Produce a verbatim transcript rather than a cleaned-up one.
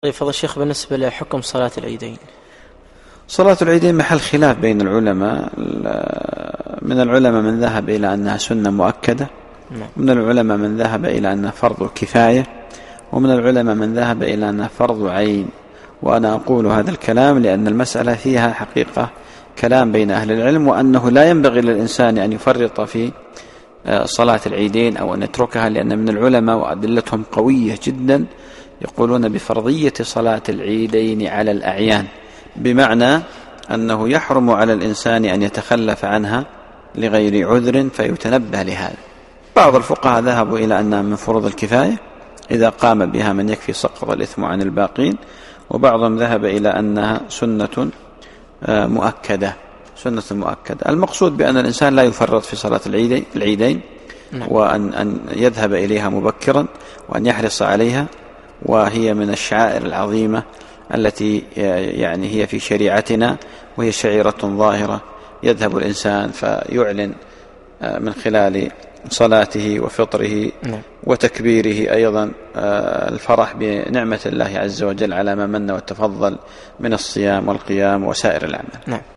طيب فضل الشيخ، بالنسبة لحكم صلاة العيدين. صلاة العيدين محل خلاف بين العلماء. من العلماء من ذهب إلى أنها سنة مؤكدة، ومن العلماء من ذهب إلى أنها فرض كفاية، ومن العلماء من ذهب إلى أنها فرض عين. وأنا أقول هذا الكلام لأن المسألة فيها حقيقة كلام بين أهل العلم، وأنه لا ينبغي للإنسان أن يفرط في صلاة العيدين أو أن يتركها، لأن من العلماء وأدلتهم قوية جدا يقولون بفرضية صلاة العيدين على الأعيان، بمعنى أنه يحرم على الإنسان أن يتخلف عنها لغير عذر فيتنبه لهذا. بعض الفقهاء ذهبوا إلى أنها من فروض الكفاية إذا قام بها من يكفي سقط الإثم عن الباقين، وبعضهم ذهب إلى أنها سنة مؤكدة سنة مؤكدة. المقصود بأن الإنسان لا يفرط في صلاة العيدين، وأن أن يذهب إليها مبكرا وأن يحرص عليها، وهي من الشعائر العظيمة التي يعني هي في شريعتنا، وهي شعيرة ظاهرة يذهب الإنسان فيعلن من خلال صلاته وفطره وتكبيره أيضا الفرح بنعمة الله عز وجل على ما من وتفضل من الصيام والقيام وسائر الأعمال.